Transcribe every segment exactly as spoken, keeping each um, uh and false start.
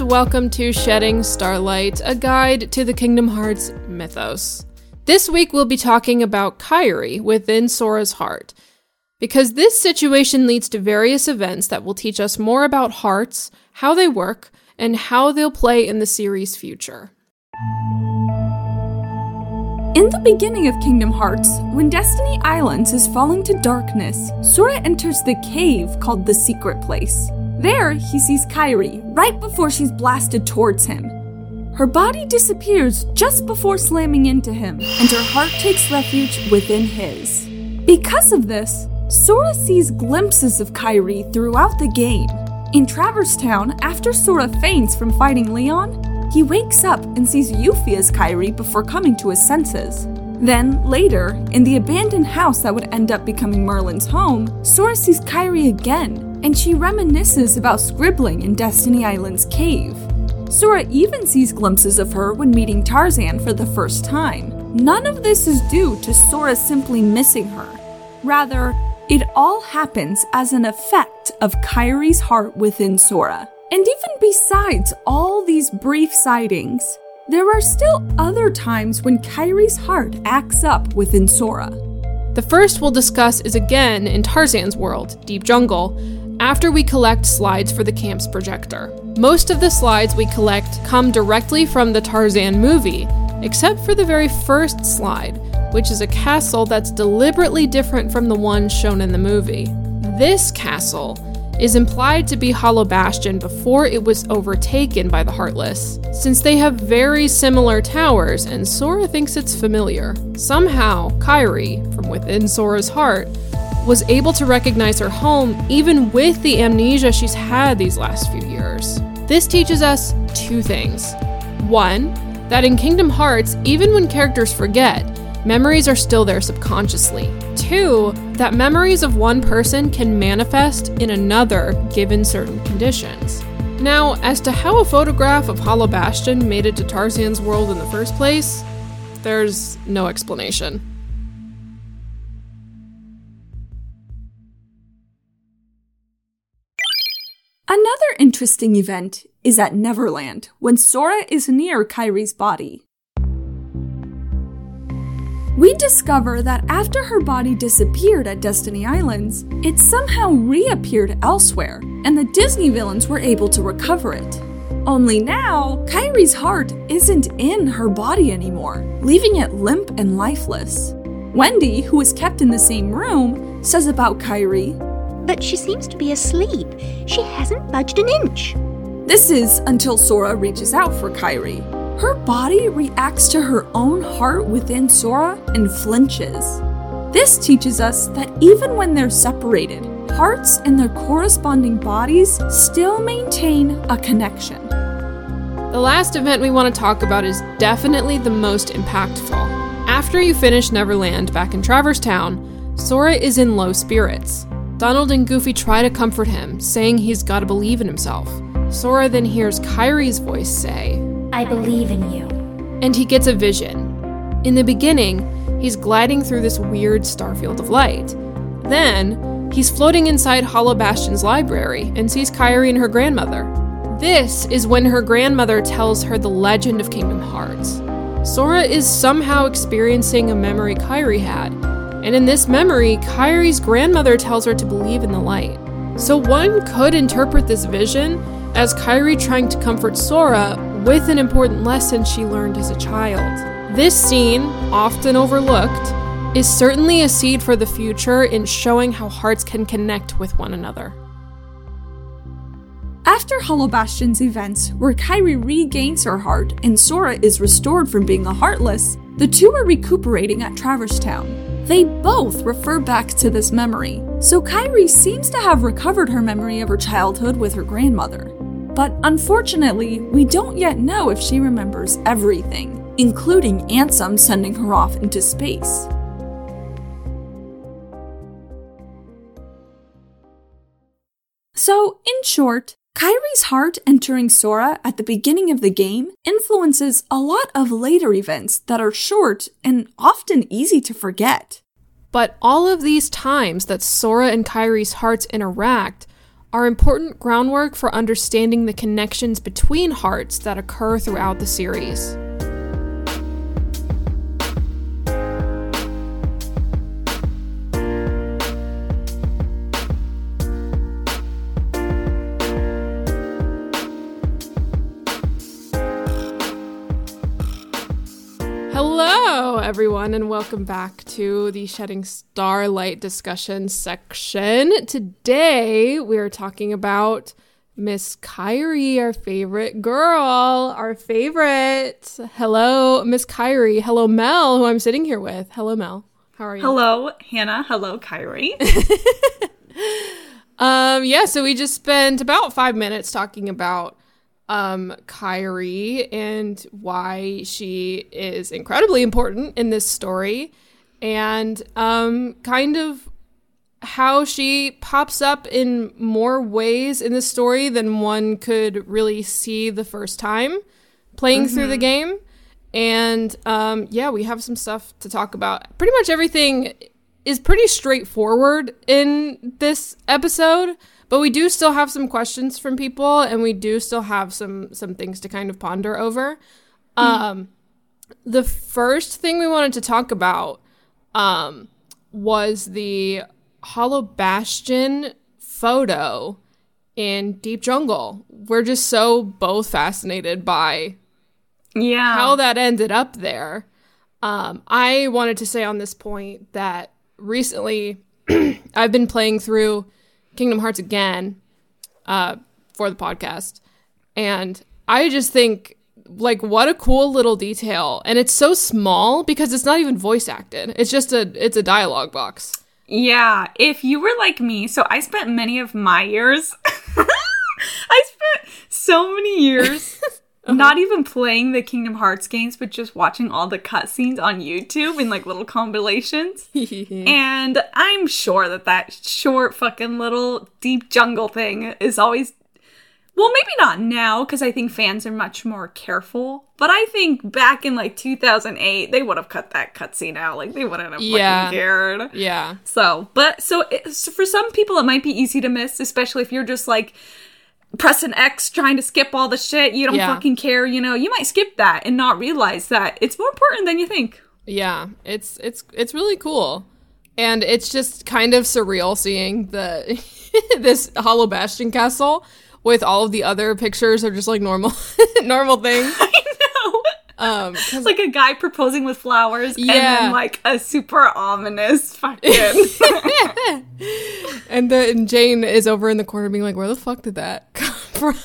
welcome to Shedding Starlight, a guide to the Kingdom Hearts mythos. This week we'll be talking about Kairi within Sora's heart, because this situation leads to various events that will teach us more about hearts, how they work, and how they'll play in the series' future. In the beginning of Kingdom Hearts, when Destiny Islands is falling to darkness, Sora enters the cave called the Secret Place. There, he sees Kairi right before she's blasted towards him. Her body disappears just before slamming into him, and her heart takes refuge within his. Because of this, Sora sees glimpses of Kairi throughout the game. In Traverse Town, after Sora faints from fighting Leon, he wakes up and sees Yuffie as Kairi before coming to his senses. Then, later, in the abandoned house that would end up becoming Merlin's home, Sora sees Kairi again, and she reminisces about scribbling in Destiny Island's cave. Sora even sees glimpses of her when meeting Tarzan for the first time. None of this is due to Sora simply missing her. Rather, it all happens as an effect of Kairi's heart within Sora. And even besides all these brief sightings, there are still other times when Kairi's heart acts up within Sora. The first we'll discuss is again in Tarzan's world, Deep Jungle, after we collect slides for the camp's projector. Most of the slides we collect come directly from the Tarzan movie, except for the very first slide, which is a castle that's deliberately different from the one shown in the movie. This castle is implied to be Hollow Bastion before it was overtaken by the Heartless, since they have very similar towers and Sora thinks it's familiar. Somehow, Kairi, from within Sora's heart, was able to recognize her home even with the amnesia she's had these last few years. This teaches us two things. One, that in Kingdom Hearts, even when characters forget, memories are still there subconsciously. Two, that memories of one person can manifest in another given certain conditions. Now, as to how a photograph of Hollow Bastion made it to Tarzan's world in the first place, there's no explanation. Another interesting event is at Neverland, when Sora is near Kairi's body. We discover that after her body disappeared at Destiny Islands, it somehow reappeared elsewhere, and the Disney villains were able to recover it. Only now, Kairi's heart isn't in her body anymore, leaving it limp and lifeless. Wendy, who was kept in the same room, says about Kairi, "But she seems to be asleep. She hasn't budged an inch." This is until Sora reaches out for Kairi. Her body reacts to her own heart within Sora and flinches. This teaches us that even when they're separated, hearts and their corresponding bodies still maintain a connection. The last event we want to talk about is definitely the most impactful. After you finish Neverland back in Traverse Town, Sora is in low spirits. Donald and Goofy try to comfort him, saying he's got to believe in himself. Sora then hears Kairi's voice say, "I believe in you." And he gets a vision. In the beginning, he's gliding through this weird starfield of light. Then, he's floating inside Hollow Bastion's library and sees Kairi and her grandmother. This is when her grandmother tells her the legend of Kingdom Hearts. Sora is somehow experiencing a memory Kairi had, and in this memory, Kairi's grandmother tells her to believe in the light. So one could interpret this vision as Kairi trying to comfort Sora with an important lesson she learned as a child. This scene, often overlooked, is certainly a seed for the future in showing how hearts can connect with one another. After Hollow Bastion's events, where Kairi regains her heart and Sora is restored from being a Heartless, the two are recuperating at Traverse Town. They both refer back to this memory, so Kairi seems to have recovered her memory of her childhood with her grandmother. But unfortunately, we don't yet know if she remembers everything, including Ansem sending her off into space. So, in short, Kairi's heart entering Sora at the beginning of the game influences a lot of later events that are short and often easy to forget. But all of these times that Sora and Kairi's hearts interact are important groundwork for understanding the connections between hearts that occur throughout the series. Hello, everyone, and welcome back to the Shedding Starlight discussion section. Today, we're talking about Miss Kairi, our favorite girl, our favorite. Hello, Miss Kairi. Hello, Mel, who I'm sitting here with. Hello, Mel. How are you? Hello, Hannah. Hello, Kairi. um, yeah, so we just spent about five minutes talking about Um, Kairi and why she is incredibly important in this story, and um, kind of how she pops up in more ways in the story than one could really see the first time playing mm-hmm. through the game. And um, yeah, we have some stuff to talk about. Pretty much everything is pretty straightforward in this episode. But we do still have some questions from people, and we do still have some some things to kind of ponder over. Mm. Um, the first thing we wanted to talk about um, was the Hollow Bastion photo in Deep Jungle. We're just so both fascinated by yeah. how that ended up there. Um, I wanted to say on this point that recently I've been playing through Kingdom Hearts again uh, for the podcast. And I just think, like, what a cool little detail. And it's so small because it's not even voice acted. It's just a, it's a dialogue box. Yeah, if you were like me, so I spent many of my years, I spent so many years uh-huh. not even playing the Kingdom Hearts games, but just watching all the cutscenes on YouTube in like little compilations. And I'm sure that that short fucking little Deep Jungle thing is always, well, maybe not now, because I think fans are much more careful. But I think back in like two thousand eight, they would have cut that cutscene out. Like, they wouldn't have yeah. fucking cared. Yeah. So, but, so, it, so for some people, it might be easy to miss, especially if you're just like, pressing X, trying to skip all the shit. You don't yeah. fucking care, you know. You might skip that and not realize that it's more important than you think. Yeah, it's it's it's really cool. And it's just kind of surreal seeing the this Hollow Bastion castle with all of the other pictures are just like normal normal things. I know. Um, it's like a guy proposing with flowers yeah. and then like a super ominous fucking and then Jane is over in the corner being like, where the fuck did that come from?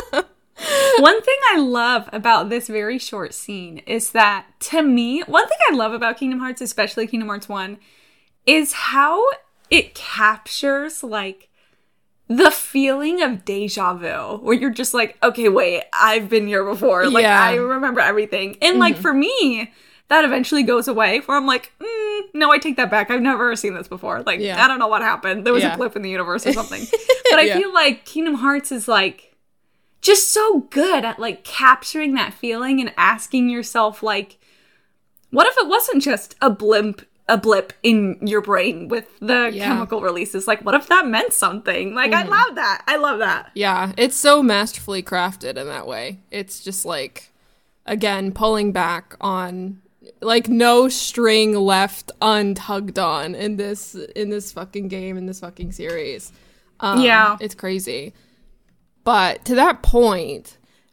One thing I love about this very short scene is that, to me, one thing I love about Kingdom Hearts, especially Kingdom Hearts one, is how it captures like the feeling of deja vu, where you're just like, okay, wait, I've been here before. Like, yeah. I remember everything. And, mm-hmm. like, for me, that eventually goes away, where I'm like, mm, no, I take that back. I've never seen this before. Like, yeah. I don't know what happened. There was yeah. a blip in the universe or something. But I yeah. feel like Kingdom Hearts is, like, just so good at, like, capturing that feeling and asking yourself, like, what if it wasn't just a blimp a blip in your brain with the yeah. chemical releases? Like, what if that meant something? Like, mm-hmm. I love that. I love that. Yeah, it's so masterfully crafted in that way. It's just like, again, pulling back on, like, no string left untugged on in this in this fucking game, in this fucking series. Um, yeah. It's crazy. But to that point,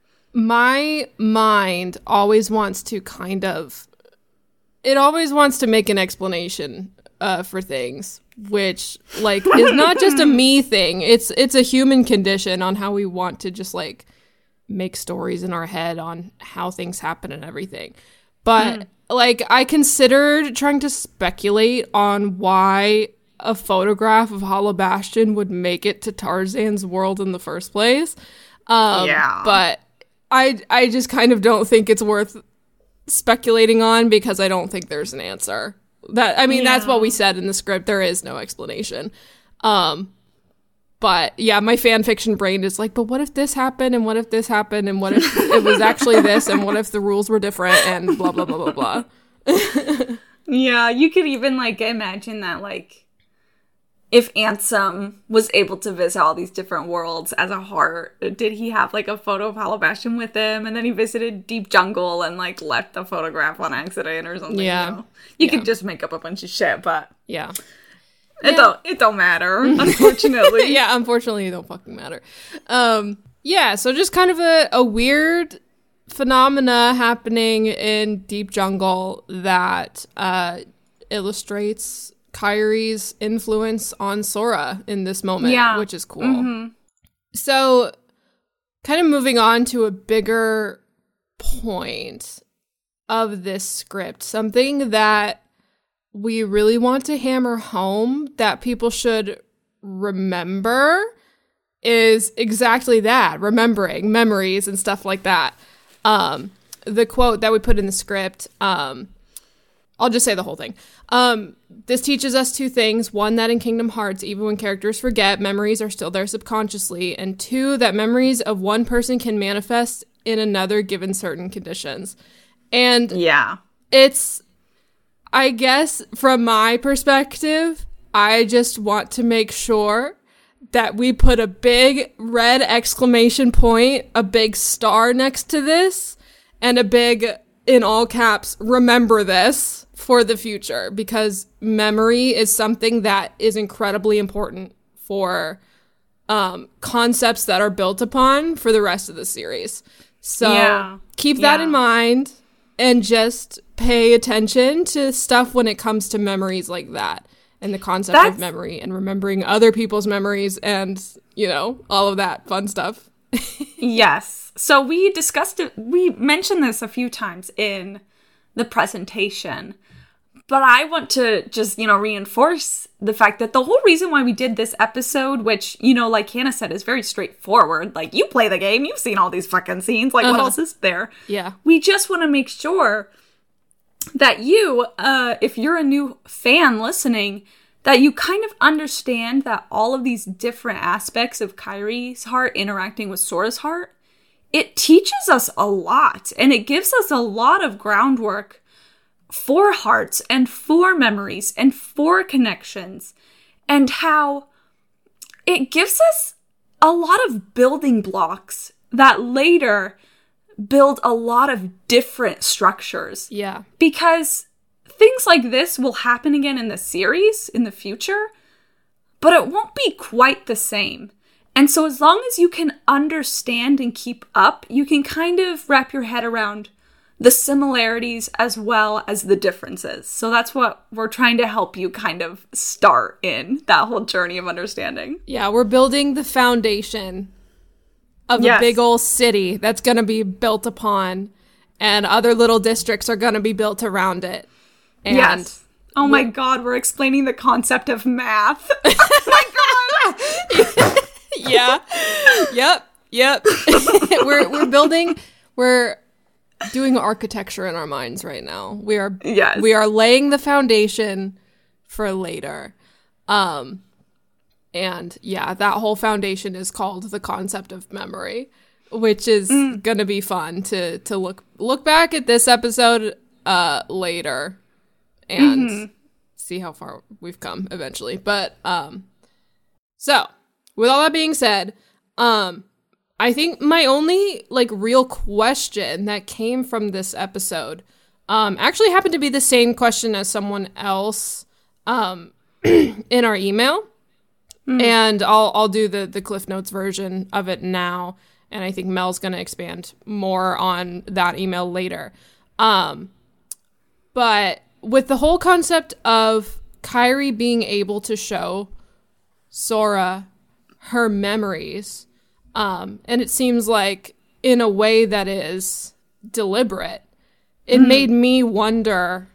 my mind always wants to kind of It always wants to make an explanation uh, for things, which, like, is not just a me thing. It's it's a human condition on how we want to just, like, make stories in our head on how things happen and everything. But, mm. like, I considered trying to speculate on why a photograph of Hollow Bastion would make it to Tarzan's world in the first place. Um, yeah. But I I just kind of don't think it's worth speculating on, because I don't think there's an answer. That I mean, yeah. that's what we said in the script. There is no explanation. Um, but yeah, my fan fiction brain is like, but what if this happened, and what if this happened, and what if it was actually this, and what if the rules were different, and blah blah blah blah blah. Yeah, you could even like imagine that like if Ansem was able to visit all these different worlds as a heart, did he have like a photo of Hollow Bastion with him, and then he visited Deep Jungle and like left the photograph on accident or something? Yeah, you know? You yeah. could just make up a bunch of shit, but yeah, it yeah. don't it don't matter, unfortunately. Yeah, unfortunately, it don't fucking matter. Um, yeah, so just kind of a, a weird phenomena happening in Deep Jungle that uh, illustrates Kairi's influence on Sora in this moment, yeah. which is cool. Mm-hmm. So, kind of moving on to a bigger point of this script, something that we really want to hammer home that people should remember is exactly that, remembering memories and stuff like that. Um, the quote that we put in the script, um, I'll just say the whole thing. Um, this teaches us two things. One, that in Kingdom Hearts, even when characters forget, memories are still there subconsciously. And two, that memories of one person can manifest in another given certain conditions. And yeah, it's, I guess, from my perspective, I just want to make sure that we put a big red exclamation point, a big star next to this, and a big, in all caps, remember this for the future, because memory is something that is incredibly important for um, concepts that are built upon for the rest of the series. So yeah. keep that yeah. in mind and just pay attention to stuff when it comes to memories like that and the concept That's- of memory and remembering other people's memories and, you know, all of that fun stuff. Yes. So we discussed it, we mentioned this a few times in the presentation, but I want to just, you know, reinforce the fact that the whole reason why we did this episode, which, you know, like Hannah said, is very straightforward. Like, you play the game, you've seen all these fucking scenes, like, uh-huh. what else is there? Yeah. We just want to make sure that you, uh, if you're a new fan listening, that you kind of understand that all of these different aspects of Kairi's heart interacting with Sora's heart, it teaches us a lot, and it gives us a lot of groundwork for hearts and for memories and for connections, and how it gives us a lot of building blocks that later build a lot of different structures. Yeah. Because things like this will happen again in the series in the future, but it won't be quite the same. And so as long as you can understand and keep up, you can kind of wrap your head around the similarities as well as the differences. So that's what we're trying to help you kind of start in that whole journey of understanding. Yeah, we're building the foundation of yes. a big old city that's going to be built upon, and other little districts are going to be built around it. And yes. Oh my god, we're explaining the concept of math. Oh my god. Yeah. Yep. Yep. we're we're building we're doing architecture in our minds right now. We are yes. we are laying the foundation for later. Um and yeah, that whole foundation is called the concept of memory, which is mm. going to be fun to to look look back at this episode uh later and mm-hmm. see how far we've come eventually. But um so with all that being said, um, I think my only, like, real question that came from this episode um, actually happened to be the same question as someone else um, in our email. Mm. And I'll I'll do the, the Cliff Notes version of it now. And I think Mel's going to expand more on that email later. Um, but with the whole concept of Kairi being able to show Sora her memories, um, and it seems like in a way that is deliberate, it mm. made me wonder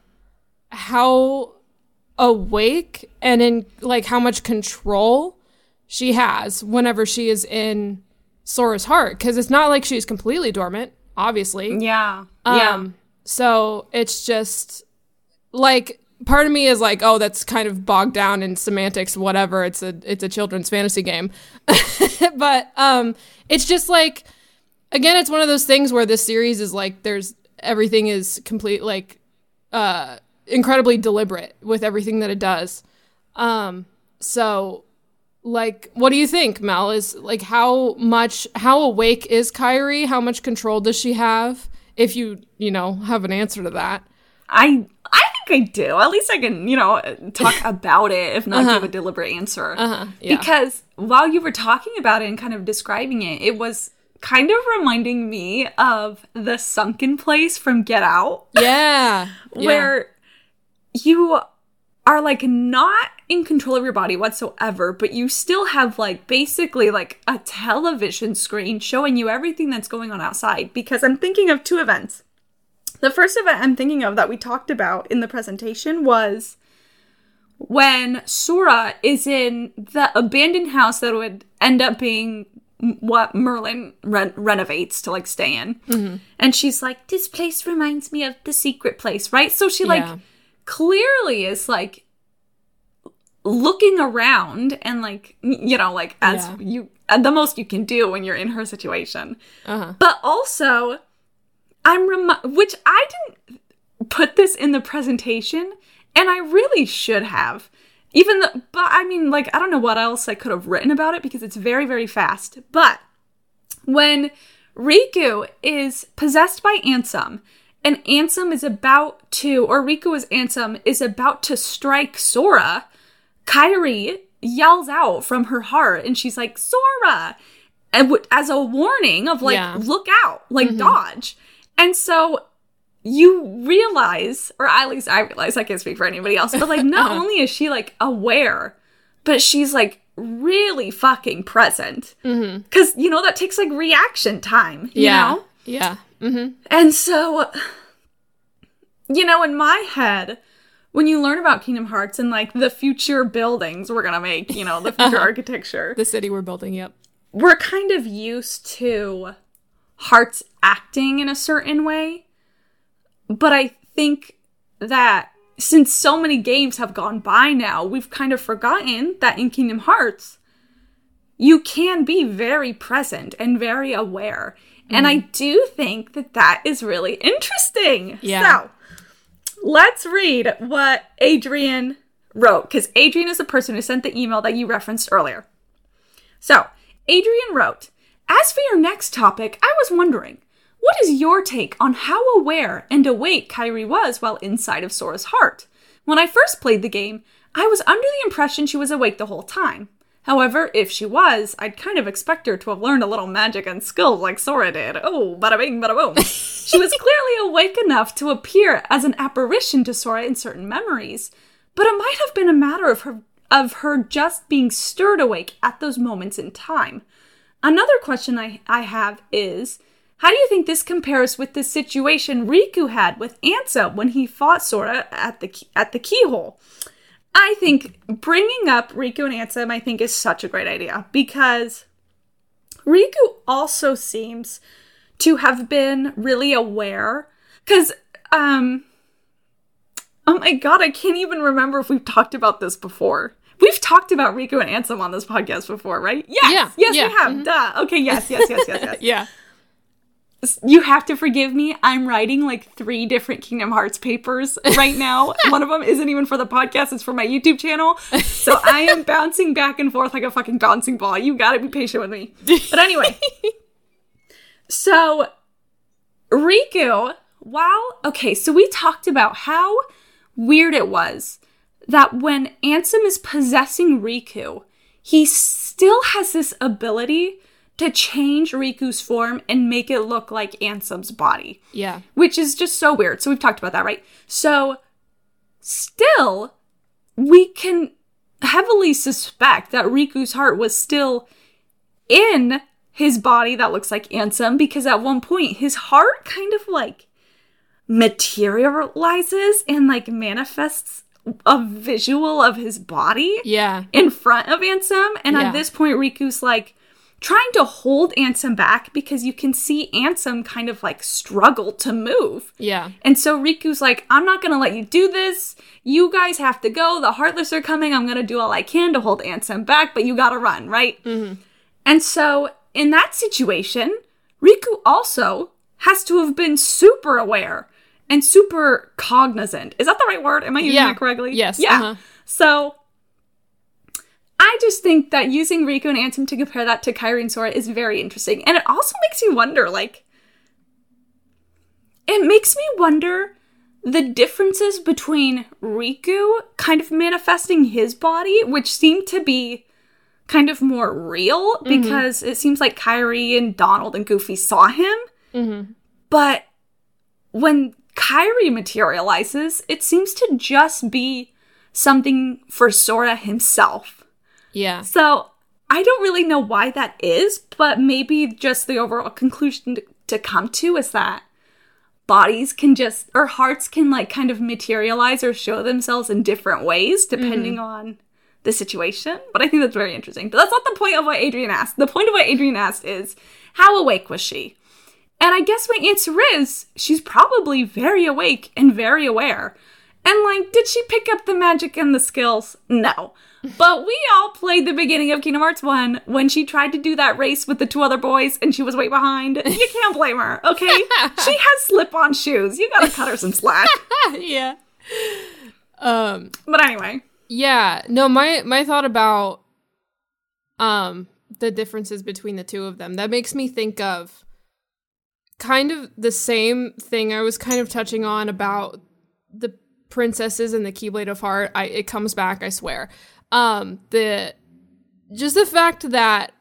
how awake and in like how much control she has whenever she is in Sora's heart, because it's not like she's completely dormant, obviously. Yeah. Um, yeah. So it's just like, part of me is like, oh, that's kind of bogged down in semantics, whatever. It's a it's a children's fantasy game. But um, it's just like, again, it's one of those things where this series is like, there's everything is complete, like, uh, incredibly deliberate with everything that it does. Um, So, like, what do you think, Mel? Is, like, how much, how awake is Kairi? How much control does she have? If you, you know, have an answer to that. I I think I do. At least I can, you know, talk about it, if not uh-huh. give a deliberate answer. Uh-huh. Yeah. Because while you were talking about it and kind of describing it, it was kind of reminding me of the sunken place from Get Out. Yeah. Where yeah. you are, like, not in control of your body whatsoever, but you still have, like, basically, like, a television screen showing you everything that's going on outside. Because I'm thinking of two events. The first event I'm thinking of that we talked about in the presentation was when Sora is in the abandoned house that would end up being what Merlin re- renovates to, like, stay in. Mm-hmm. And she's like, this place reminds me of the secret place, right? So she, like, yeah. clearly is, like, looking around and, like, you know, like, as yeah. you, at the most you can do when you're in her situation. Uh-huh. But also, I'm, rem- which I didn't put this in the presentation, and I really should have. Even though, but I mean, like, I don't know what else I could have written about it because it's very, very fast. But when Riku is possessed by Ansem, and Ansem is about to, or Riku as Ansem is about to strike Sora, Kairi yells out from her heart, and she's like, Sora! And w- as a warning of, like, yeah. look out, like, mm-hmm. dodge. And so you realize, or at least I realize, I can't speak for anybody else, but, like, not only is she, like, aware, but she's, like, really fucking present. Mm-hmm. Because, you know, that takes, like, reaction time, you yeah. know? Yeah. Mm-hmm. And so, you know, in my head, when you learn about Kingdom Hearts and, like, the future buildings we're gonna make, you know, the future architecture. The city we're building, yep. We're kind of used to Hearts acting in a certain way. But I think that since so many games have gone by now, we've kind of forgotten that in Kingdom Hearts, you can be very present and very aware. Mm. And I do think that that is really interesting. Yeah. So, let's read what Adrian wrote, because Adrian is the person who sent the email that you referenced earlier. So, Adrian wrote, as for your next topic, I was wondering, what is your take on how aware and awake Kairi was while inside of Sora's heart? When I first played the game, I was under the impression she was awake the whole time. However, if she was, I'd kind of expect her to have learned a little magic and skills like Sora did. Oh, bada bing, bada boom. She was clearly awake enough to appear as an apparition to Sora in certain memories, but it might have been a matter of her of her just being stirred awake at those moments in time. Another question I, I have is, how do you think this compares with the situation Riku had with Ansem when he fought Sora at the at the keyhole? I think bringing up Riku and Ansem, I think, is such a great idea, because Riku also seems to have been really aware, because, um, oh my god, I can't even remember if we've talked about this before. We've talked about Riku and Ansem on this podcast before, right? Yes, yeah, yes, yeah. we have, Mm-hmm. duh. Okay, yes, yes, yes, yes, yes. Yeah. You have to forgive me. I'm writing like three different Kingdom Hearts papers right now. One of them isn't even for the podcast. It's for my YouTube channel. So I am bouncing back and forth like a fucking bouncing ball. You gotta be patient with me. But anyway. So, Riku, while... Okay, so we talked about how weird it was that when Ansem is possessing Riku, he still has this ability to change Riku's form and make it look like Ansem's body. Yeah. Which is just so weird. So we've talked about that, right? So, still, we can heavily suspect that Riku's heart was still in his body that looks like Ansem, because at one point, his heart kind of, like, materializes and, like, manifests a visual of his body. Yeah. In front of Ansem. And yeah. at this point, Riku's, like, trying to hold Ansem back because you can see Ansem kind of, like, struggle to move. Yeah. And so Riku's like, I'm not going to let you do this. You guys have to go. The Heartless are coming. I'm going to do all I can to hold Ansem back, but you got to run, right? Mm-hmm. And so in that situation, Riku also has to have been super aware and super cognizant. Is that the right word? Am I using yeah. it correctly? Yes. Yeah. Uh-huh. So I just think that using Riku and Ansem to compare that to Kairi and Sora is very interesting. And it also makes you wonder, like, it makes me wonder the differences between Riku kind of manifesting his body, which seemed to be kind of more real, mm-hmm. because it seems like Kairi and Donald and Goofy saw him. Mm-hmm. But when Kairi materializes, it seems to just be something for Sora himself. Yeah. So I don't really know why that is, but maybe just the overall conclusion to, to come to is that bodies can just, or hearts can like kind of materialize or show themselves in different ways depending mm-hmm. on the situation. But I think that's very interesting. But that's not the point of what Adrian asked. The point of what Adrian asked is, how awake was she? And I guess my answer is, she's probably very awake and very aware. And, like, did she pick up the magic and the skills? No. But we all played the beginning of Kingdom Hearts one when she tried to do that race with the two other boys and she was way behind. You can't blame her, okay? She has slip-on shoes. You gotta cut her some slack. Yeah. Um. But anyway. Yeah. No, my, my thought about um the differences between the two of them, that makes me think of kind of the same thing I was kind of touching on about the princesses and the Keyblade of Heart. I, it comes back, I swear. Um, the just the fact that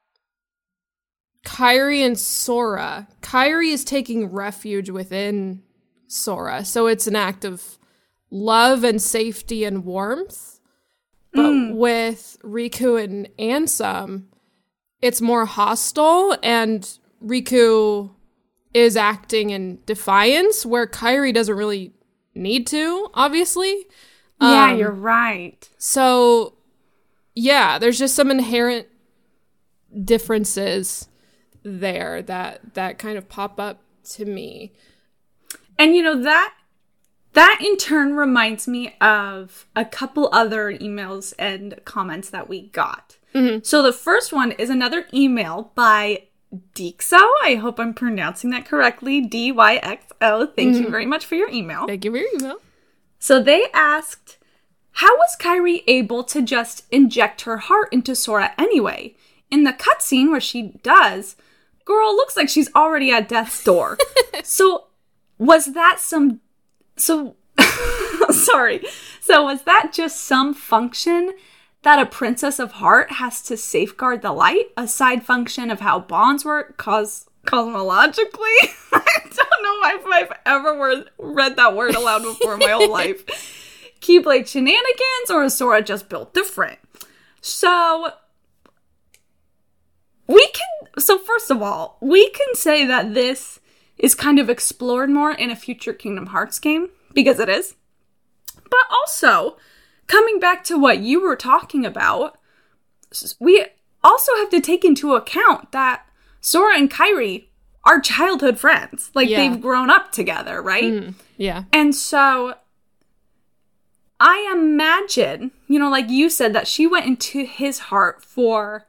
Kairi and Sora, Kairi is taking refuge within Sora, so it's an act of love and safety and warmth. But mm. with Riku and Ansem, it's more hostile, and Riku is acting in defiance, where Kairi doesn't really need to, obviously. Yeah, um, you're right. So, yeah, there's just some inherent differences there that that kind of pop up to me. And, you know, that that in turn reminds me of a couple other emails and comments that we got. Mm-hmm. So the first one is another email by Dixo. I hope I'm pronouncing that correctly. D Y X O. Thank mm-hmm. you very much for your email. Thank you for your email. So they asked, how was Kairi able to just inject her heart into Sora anyway? In the cutscene where she does, girl looks like she's already at death's door. So was that some... So... sorry. So was that just some function that a Princess of Heart has to safeguard the light? A side function of how bonds work cos- cosmologically? I don't know if I've ever word- read that word aloud before in my whole life. Keyblade shenanigans, or is Sora just built different? So, we can... So first of all, we can say that this is kind of explored more in a future Kingdom Hearts game, because it is. But also, coming back to what you were talking about, we also have to take into account that Sora and Kairi are childhood friends. Like, yeah. They've grown up together, right? Mm, yeah. And so, I imagine, you know, like you said, that she went into his heart for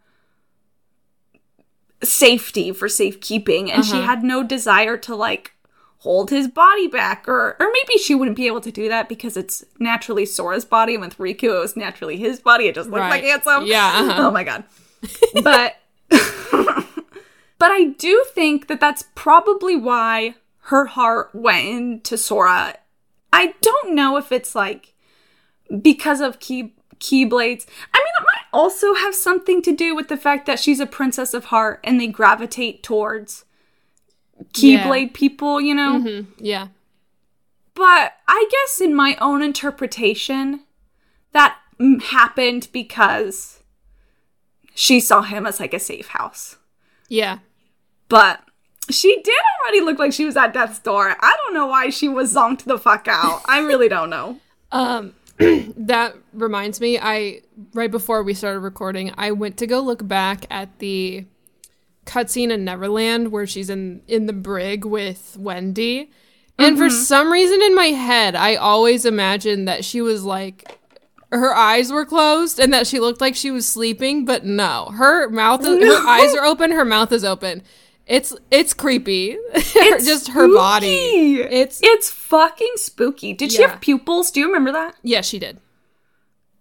safety, for safekeeping, and uh-huh. she had no desire to, like, hold his body back, or or maybe she wouldn't be able to do that because it's naturally Sora's body, and with Riku it was naturally his body. It just looked right. like Ansem. Yeah. Uh-huh. Oh my god. But but I do think that that's probably why her heart went into Sora. I don't know if it's like because of key Keyblades. I mean, it might also have something to do with the fact that she's a Princess of Heart and they gravitate towards Keyblade yeah. people, you know? Mm-hmm. Yeah. But I guess in my own interpretation, that m- happened because she saw him as like a safe house. Yeah. But she did already look like she was at death's door. I don't know why she was zonked the fuck out. I really don't know. Um, that reminds me, I, right before we started recording, I went to go look back at the cutscene in Neverland where she's in, in the brig with Wendy. And mm-hmm. for some reason in my head, I always imagined that she was like, her eyes were closed and that she looked like she was sleeping, but no. Her mouth, is, no. her eyes are open, her mouth is open. It's it's creepy. It's just her spooky. Body. It's it's fucking spooky. Did yeah. she have pupils? Do you remember that? Yeah, she did.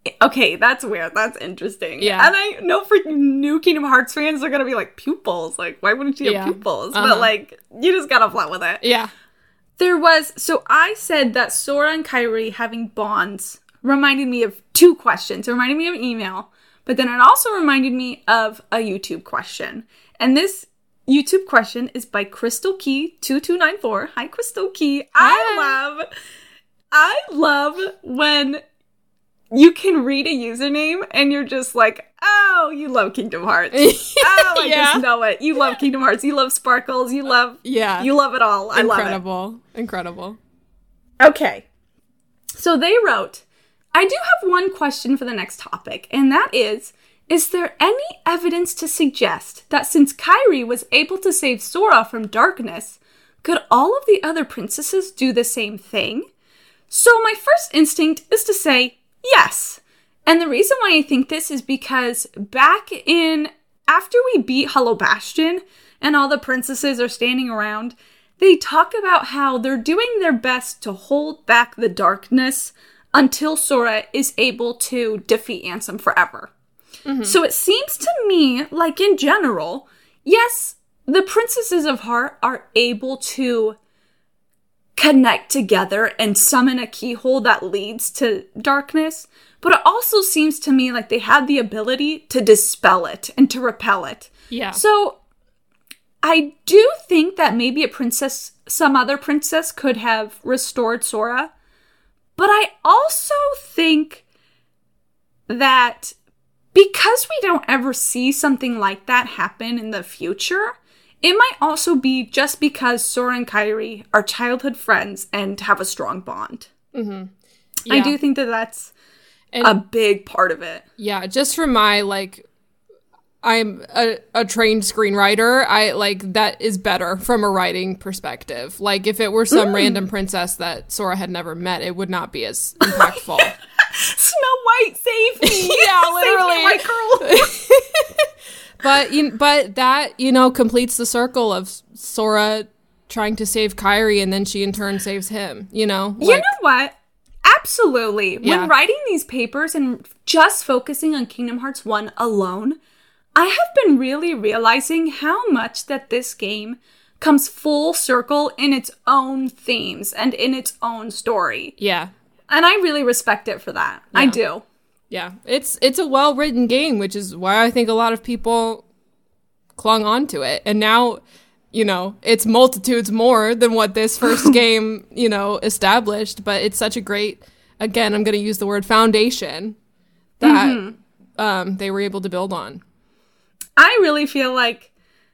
Okay, that's weird. That's interesting. Yeah. And I know for new Kingdom Hearts fans, they're going to be like, pupils. Like, why wouldn't you have Yeah. pupils? Uh-huh. But, like, you just got to flow with it. Yeah. There was, so I said that Sora and Kairi having bonds reminded me of two questions. It reminded me of email, but then it also reminded me of a YouTube question. And this YouTube question is by Crystal Key two two nine four. Hi, Crystal Key. Hi. I love, I love when you can read a username and you're just like, oh, you love Kingdom Hearts. Oh, I Yeah. just know it. You love Kingdom Hearts. You love sparkles. You love, Yeah. you love it all. I love it. Incredible. Incredible. Okay. So they wrote, I do have one question for the next topic, and that is, is there any evidence to suggest that since Kairi was able to save Sora from darkness, could all of the other princesses do the same thing? So my first instinct is to say yes. And the reason why I think this is because back in, after we beat Hollow Bastion and all the princesses are standing around, they talk about how they're doing their best to hold back the darkness until Sora is able to defeat Ansem forever. Mm-hmm. So it seems to me, like in general, yes, the princesses of Heart are able to connect together and summon a keyhole that leads to darkness, but it also seems to me like they have the ability to dispel it and to repel it. Yeah. So I do think that maybe a princess, some other princess could have restored Sora, but I also think that because we don't ever see something like that happen in the future, it might also be just because Sora and Kairi are childhood friends and have a strong bond. Mm-hmm. Yeah. I do think that that's And- a big part of it. Yeah, just from my, like, I'm a, a trained screenwriter, I, like, that is better from a writing perspective. Like, if it were some Mm. random princess that Sora had never met, it would not be as impactful. Snow White, save me! Yeah, Save me, literally. white girl! But, you, but that, you know, completes the circle of Sora trying to save Kairi, and then she in turn saves him, you know? You know what? Absolutely. Yeah. When writing these papers and just focusing on Kingdom Hearts one alone, I have been really realizing how much that this game comes full circle in its own themes and in its own story. Yeah. And I really respect it for that. I Yeah. do. Yeah, it's it's a well-written game, which is why I think a lot of people clung on to it. And now, you know, it's multitudes more than what this first game, you know, established. But it's such a great, again, I'm going to use the word foundation that mm-hmm. um, they were able to build on. I really feel like,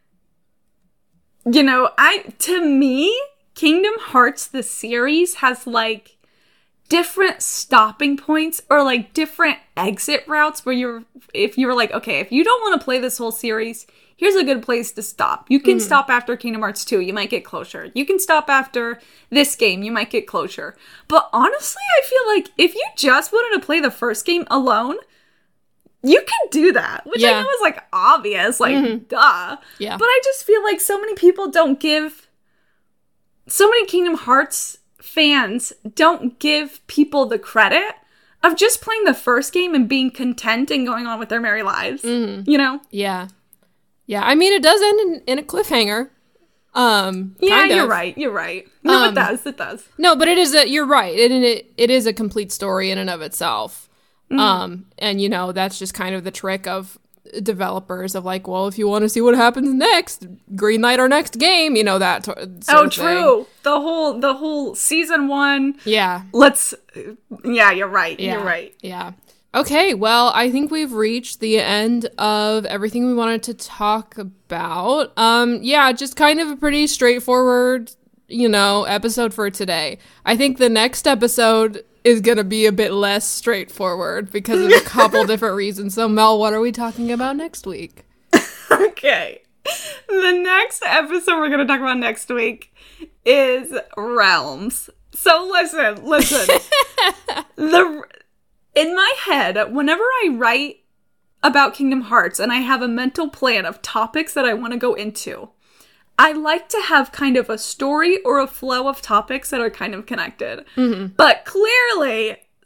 you know, I to me, Kingdom Hearts, the series, has like different stopping points or like different exit routes where you're, if you're like, okay, if you don't want to play this whole series, here's a good place to stop. You can mm. stop after Kingdom Hearts two, you might get closure. You can stop after this game, you might get closure. But honestly, I feel like if you just wanted to play the first game alone, you can do that, which yeah. I know is like obvious, like mm-hmm. duh. Yeah. But I just feel like so many people don't give, so many Kingdom Hearts fans don't give people the credit of just playing the first game and being content and going on with their merry lives. Mm-hmm. You know? Yeah. Yeah. I mean, it does end in, in a cliffhanger. Um, yeah, kind of. you're right. You're right. No, um, it does. It does. No, but it is a, you're right. It, it, it is a complete story in and of itself. Mm. Um, and you know, that's just kind of the trick of developers of like, well, if you want to see what happens next, green light our next game, you know, that t- sort oh of true thing. the whole the whole season one, yeah let's yeah you're right yeah. you're right yeah okay, well, I think we've reached the end of everything we wanted to talk about. Um yeah just kind of a pretty straightforward, you know, episode for today. I think the next episode is going to be a bit less straightforward because of a couple different reasons. So, Mel, what are we talking about next week? Okay. The next episode we're going to talk about next week is Realms. So, listen, listen. the in my head, whenever I write about Kingdom Hearts and I have a mental plan of topics that I want to go into, I like to have kind of a story or a flow of topics that are kind of connected. Mm-hmm. But clearly,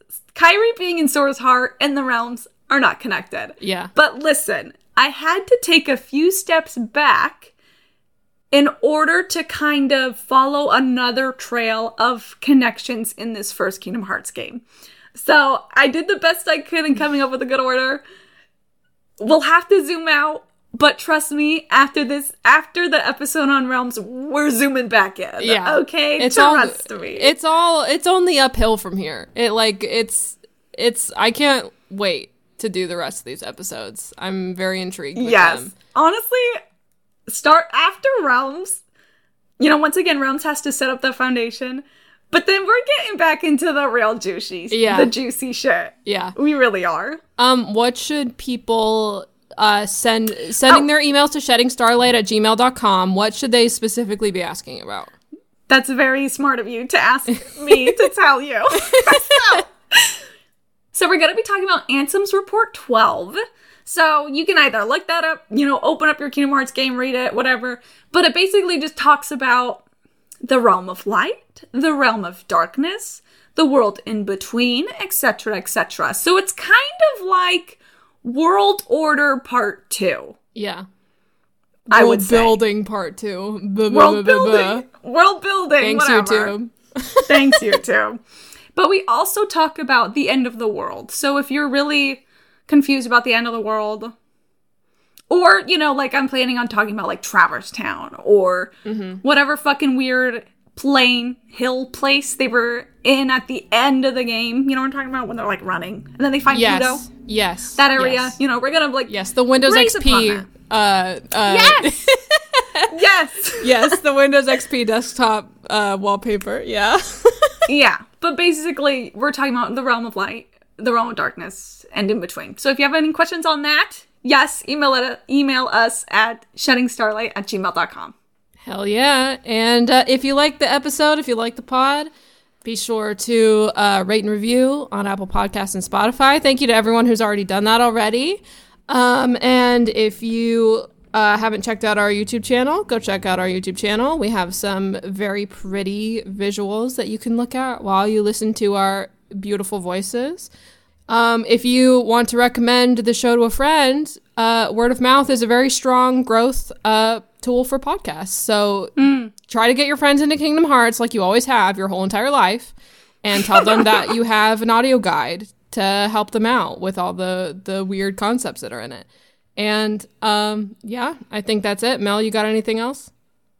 Kairi being in Sora's heart and the realms are not connected. Yeah. But listen, I had to take a few steps back in order to kind of follow another trail of connections in this first Kingdom Hearts game. So I did the best I could in coming up with a good order. We'll have to zoom out, but trust me, after this, after the episode on Realms, we're zooming back in. Yeah. Okay? It's trust all, me. It's all, it's only uphill from here. It, like, it's, it's, I can't wait to do the rest of these episodes. I'm very intrigued with yes. them. Honestly, start after Realms. You know, once again, Realms has to set up the foundation. But then we're getting back into the real juicy, yeah. the juicy shit. Yeah. We really are. Um, what should people uh send, sending oh. their emails to sheddingstarlight at gmail dot com, what should they specifically be asking about? That's very smart of you to ask me to tell you. so, so we're going to be talking about Ansem's Report twelve. So you can either look that up, you know, open up your Kingdom Hearts game, read it, whatever. But it basically just talks about the realm of light, the realm of darkness, the world in between, et cetera, et cetera. So it's kind of like World Order Part Two. Yeah. I World would say. building Part Two. B- World b- b- building. b- World building. Thanks, whatever. YouTube. Thanks, YouTube. But we also talk about the end of the world. So if you're really confused about the end of the world, or, you know, like I'm planning on talking about like Traverse Town or mm-hmm. whatever fucking weird plain hill place they were in at the end of the game. You know what I'm talking about? When they're like running and then they find yes. Pluto. Yes. That area. Yes. You know, we're gonna like yes, the Windows X P. Uh, uh, yes. yes. Yes, the Windows X P desktop uh, wallpaper. Yeah. Yeah, but basically we're talking about the realm of light, the realm of darkness, and in between. So if you have any questions on that, yes, email it. Email us at sheddingstarlight at gmail dot com. Hell yeah. And uh, if you like the episode, if you like the pod, be sure to uh, rate and review on Apple Podcasts and Spotify. Thank you to everyone who's already done that already. Um, and if you uh, haven't checked out our YouTube channel, go check out our YouTube channel. We have some very pretty visuals that you can look at while you listen to our beautiful voices. Um, if you want to recommend the show to a friend, uh, word of mouth is a very strong growth uh, tool for podcasts. So mm. try to get your friends into Kingdom Hearts like you always have your whole entire life, and tell them that you have an audio guide to help them out with all the, the weird concepts that are in it. And um, yeah, I think that's it. Mel, you got anything else?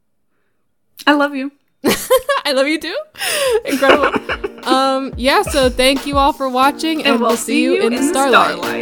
I love you. I love you too. Incredible. um, yeah, so thank you all for watching, and, and we'll, we'll see you in, in the starlight. starlight.